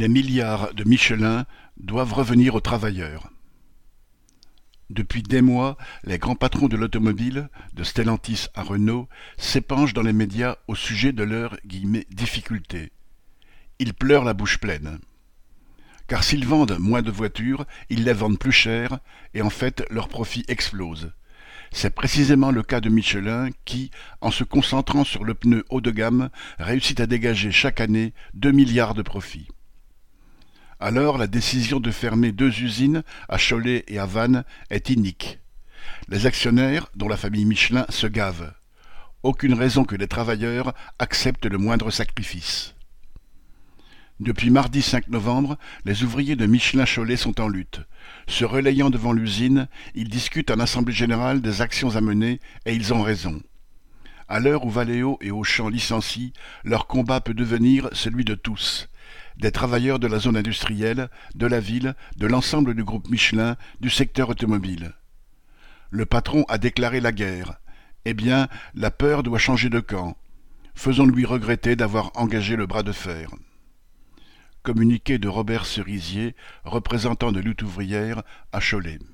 Les milliards de Michelin doivent revenir aux travailleurs. Depuis des mois, les grands patrons de l'automobile, de Stellantis à Renault, s'épanchent dans les médias au sujet de leurs « difficultés ». Ils pleurent la bouche pleine. Car s'ils vendent moins de voitures, ils les vendent plus cher et en fait leurs profits explosent. C'est précisément le cas de Michelin qui, en se concentrant sur le pneu haut de gamme, réussit à dégager chaque année 2 milliards de profits. Alors la décision de fermer 2 usines, à Cholet et à Vannes, est inique. Les actionnaires, dont la famille Michelin, se gavent. Aucune raison que les travailleurs acceptent le moindre sacrifice. Depuis mardi 5 novembre, les ouvriers de Michelin-Cholet sont en lutte. Se relayant devant l'usine, ils discutent en assemblée générale des actions à mener et ils ont raison. À l'heure où Valeo et Auchan licencient, leur combat peut devenir celui de tous. Des travailleurs de la zone industrielle, de la ville, de l'ensemble du groupe Michelin, du secteur automobile. Le patron a déclaré la guerre. Eh bien, la peur doit changer de camp. Faisons-lui regretter d'avoir engagé le bras de fer. Communiqué de Robert Cerisier, représentant de lutte ouvrière à Cholet.